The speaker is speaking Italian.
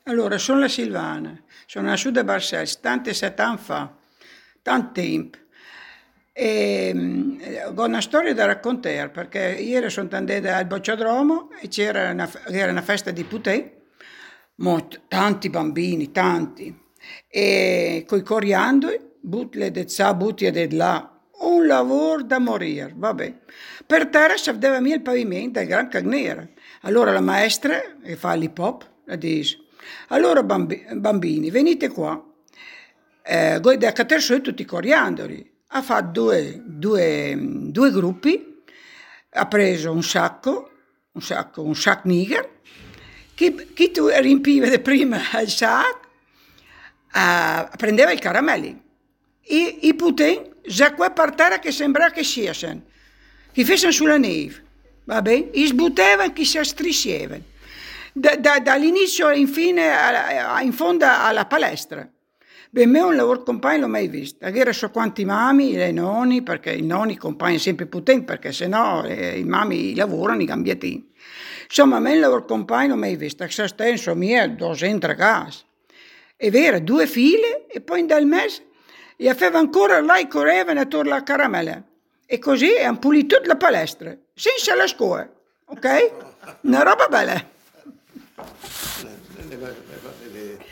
Allora, sono la Silvana, sono nasciuta a Barcelles, tanti 7 anni fa, tanto tempo. E ho una storia da raccontare perché ieri sono andata al Bocciodromo e era una festa di Putè, tanti bambini, tanti, e coi coriandoli, butle de qua, butti de là, un lavoro da morire, vabbè. Per terra si vedeva mia il pavimento, il gran cagnere. Allora la maestra, che fa l'hip hop, la dice, allora bambini, venite qua, voi da Caterso tutti i coriandoli. Ha fatto due gruppi, ha preso un sac niger, chi tu riempiva prima il sac, prendeva i caramelli. I putin, già qua per terra che sembrava che siano, che fossero sulla neve, va bene? I sbuttevano, che si striscievano. Dall'inizio infine in fondo alla palestra. Per me un lavoro compagno l'ho mai visto. Era so quanti mami, le nonni, perché i nonni compagni sempre potenti, perché sennò i mami lavorano, i cambiati. Insomma, a me un lavoro compagno l'ho mai visto. Se stesso mia, 200 ragazzi. È vero, due file e poi dal mese e aveva ancora là e correvano attorno alla caramella. E così hanno pulito tutta la palestra, senza la scuola, ok? Una roba bella.